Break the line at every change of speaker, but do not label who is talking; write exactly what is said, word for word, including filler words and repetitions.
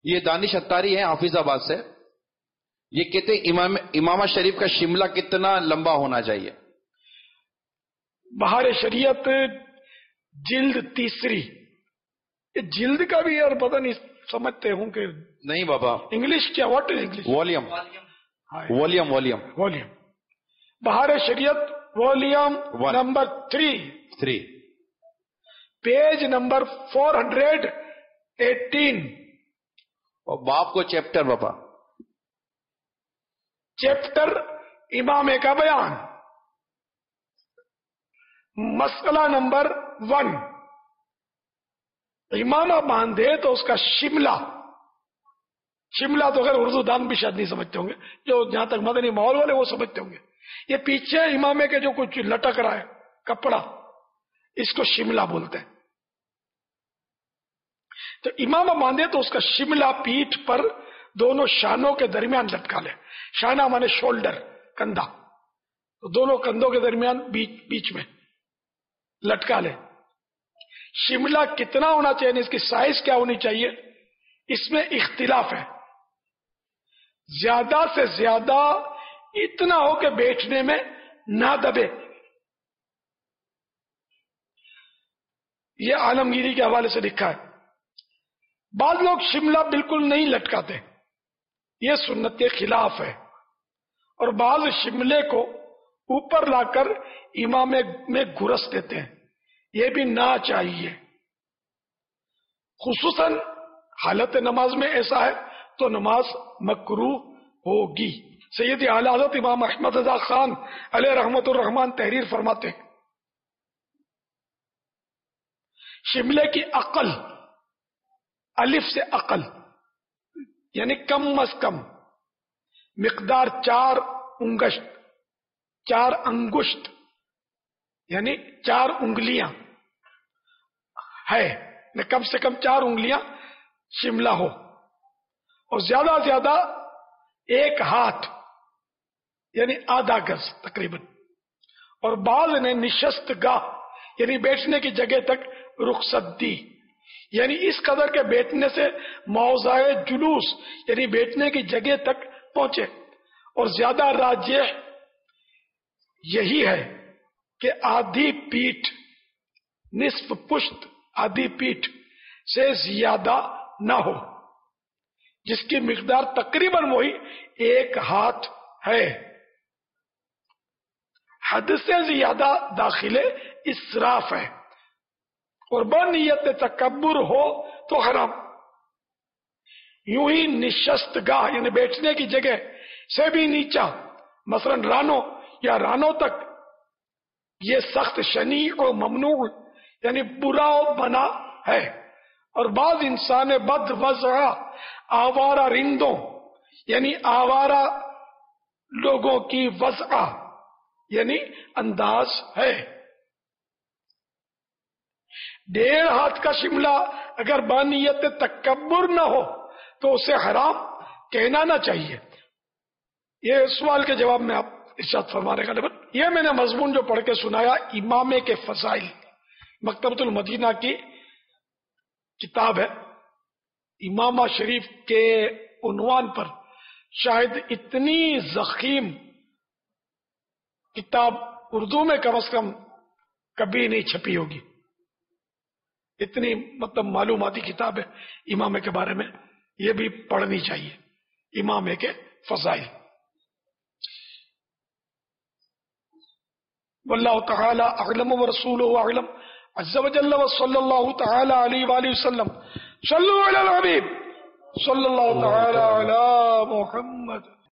یہ دانش اتاری ہیں حافظ آباد سے، یہ کہتے ہیں امام امامہ شریف کا شملہ کتنا لمبا ہونا چاہیے؟
بہار شریعت جلد تیسری، یہ جلد کا بھی یار پتہ نہیں سمجھتے ہوں کہ
نہیں بابا،
انگلش کیا، what is English?
والیم والیم والیم
volume Bahar Shariat volume number three
three
page number four hundred eighteen,
اور باپ کو چیپٹر بابا،
چیپٹر امامے کا بیان، مسئلہ نمبر ون، امامہ باندھے تو اس کا شملہ، شملہ تو اگر اردو دان بھی شاید نہیں سمجھتے ہوں گے، جو جہاں تک مدنی ماحول والے وہ سمجھتے ہوں گے، یہ پیچھے امامے کے جو کچھ لٹک رہا ہے کپڑا، اس کو شملہ بولتے ہیں۔ تو امامہ باندھے تو اس کا شملہ پیٹھ پر دونوں شانوں کے درمیان لٹکا لے، شانہ مانے شولڈر، کندھا، تو دونوں کندھوں کے درمیان بیچ بیچ میں لٹکا لے۔ شملہ کتنا ہونا چاہیے، اس کی سائز کیا ہونی چاہیے، اس میں اختلاف ہے۔ زیادہ سے زیادہ اتنا ہو کہ بیٹھنے میں نہ دبے، یہ عالمگیری کے حوالے سے لکھا ہے۔ بعض لوگ شملہ بالکل نہیں لٹکاتے، یہ سنت کے خلاف ہے، اور بعض شملے کو اوپر لا کر امامے میں گھرس دیتے ہیں، یہ بھی نہ چاہیے، خصوصاً حالت نماز میں ایسا ہے تو نماز مکروہ ہوگی۔ سیدی اعلیٰ حضرت امام احمد رضا خان علیہ رحمت الرحمان تحریر فرماتے ہیں، شملے کی عقل، الف سے عقل یعنی کم از کم مقدار چار انگشت، چار انگشت یعنی چار انگلیاں ہے، کم سے کم چار انگلیاں شملہ ہو، اور زیادہ زیادہ ایک ہاتھ یعنی آدھا گز تقریباً، اور بعض نے نشست گاہ یعنی بیٹھنے کی جگہ تک رخصت دی، یعنی اس قدر کے بیٹھنے سے موضع جلوس یعنی بیٹھنے کی جگہ تک پہنچے، اور زیادہ راجح یہی ہے کہ آدھی پیٹھ، نصف پشت آدھی پیٹھ سے زیادہ نہ ہو، جس کی مقدار تقریباً وہی ایک ہاتھ ہے۔ حد سے زیادہ داخلے اسراف ہے، اور بنیت تکبر ہو تو حرام۔ یوں ہی نشست گاہ یعنی بیٹھنے کی جگہ سے بھی نیچا، مثلا رانوں یا رانوں تک، یہ سخت شنیع و ممنوع یعنی برا و بنا ہے، اور بعض انسان بد وضع آوارہ رندوں یعنی آوارہ لوگوں کی وضع یعنی انداز ہے۔ ڈیڑھ ہاتھ کا شملہ اگر بانیت تکبر نہ ہو تو اسے حرام کہنا نہ چاہیے۔ یہ سوال کے جواب میں آپ ارشاد فرمانے کا لیبل، یہ میں نے مضمون جو پڑھ کے سنایا امامے کے فضائل، مکتبۃ المدینہ کی کتاب ہے، امامہ شریف کے عنوان پر شاید اتنی ضخیم کتاب اردو میں کم از کم کبھی نہیں چھپی ہوگی، اتنی مطلب معلوماتی کتاب ہے امامے کے بارے میں، یہ بھی پڑھنی چاہیے، امامے کے فضائل۔ واللہ تعالی اعلم ورسولہ اعلم عز وجل وصلی اللہ تعالی علیہ وآلہ وسلم۔ صلو علی الحبیب صلی اللہ تعالی علی محمد۔